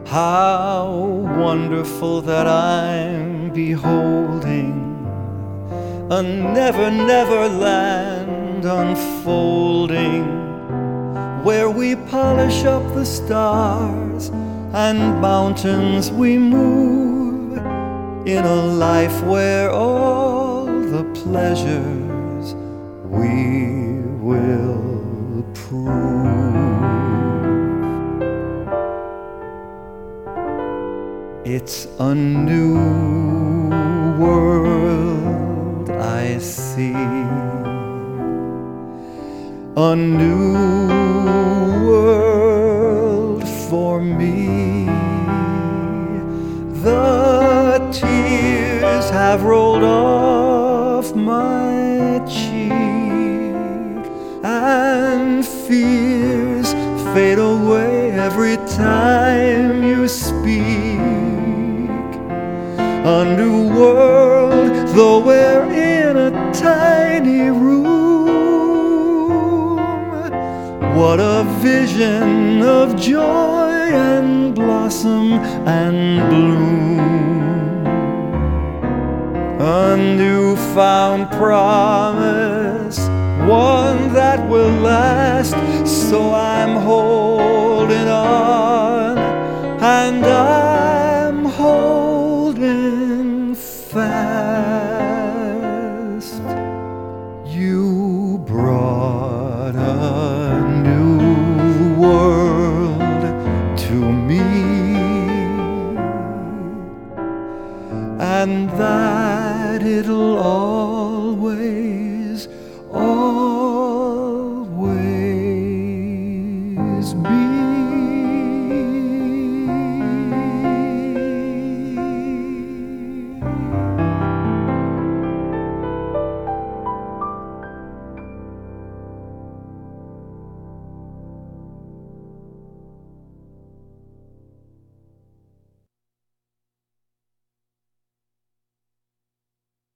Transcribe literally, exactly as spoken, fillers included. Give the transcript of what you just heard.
How wonderful that I'm beholding a never, never land unfolding, where we polish up the stars and mountains we move, in a life where all the pleasures we will prove. It's a new world I see, a new world for me. The tears have rolled off my cheek, and fears fade away every time you speak. A new world, though we're in a tiny room. What a vision of joy and blossom and bloom. A newfound promise, one that will last, so I'm whole.